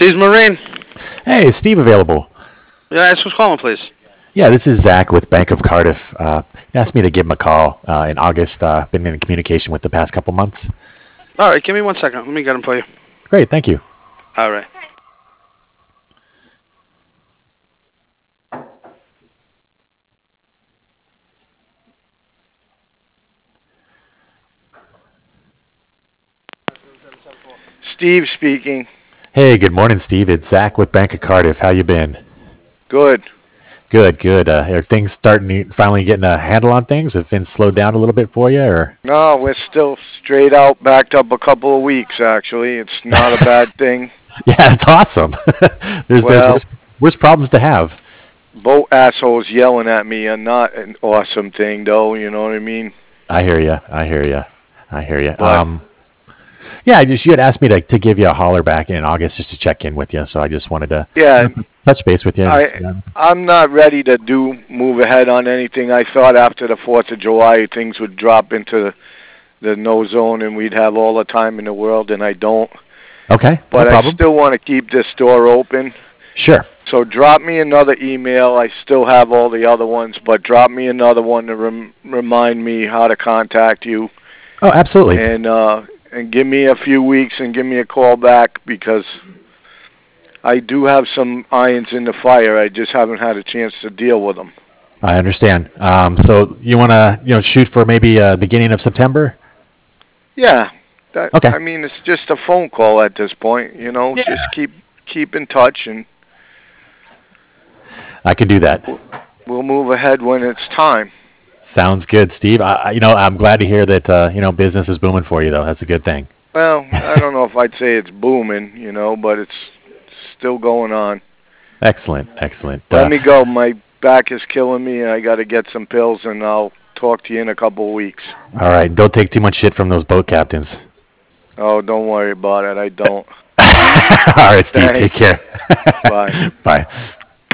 Steve's Marine. Hey, is Steve available? Yeah, ask who's calling, please. Yeah, this is Zach with Bank of Cardiff. He asked me to give him a call in August. Been in communication with the past couple months. All right, give me 1 second. Let me get him for you. Great, thank you. All right. Steve speaking. Hey, good morning, Steve. It's Zach with Bank of Cardiff. How you been? Good. Good, good. Are things finally getting a handle on things? Have things slowed down a little bit for you, or? No, we're still straight out, backed up a couple of weeks, actually. It's not a bad thing. Yeah, it's awesome. there's worse problems to have. Both assholes yelling at me are not an awesome thing, though. You know what I mean? I hear you. I hear you. I hear you. But, Yeah, you had asked me to give you a holler back in August just to check in with you, so I just wanted to touch base with you. I'm not ready to move ahead on anything. I thought after the 4th of July things would drop into the no zone and we'd have all the time in the world, and I don't. Okay, but no problem. I still want to keep this store open. Sure. So drop me another email. I still have all the other ones, but drop me another one to remind me how to contact you. Oh, absolutely. And give me a few weeks and give me a call back, because I do have some irons in the fire. I just haven't had a chance to deal with them. I understand. So you want to shoot for maybe beginning of September? Yeah. Okay. I mean, it's just a phone call at this point. Yeah. Just keep in touch, and I can do that. We'll move ahead when it's time. Sounds good, Steve. I'm glad to hear that business is booming for you, though. That's a good thing. Well, I don't know if I'd say it's booming, but it's still going on. Excellent, excellent. Let me go. My back is killing me, and I got to get some pills, and I'll talk to you in a couple of weeks. All right. Don't take too much shit from those boat captains. Oh, don't worry about it. I don't. All right, Steve. Thanks. Take care. Bye. Bye.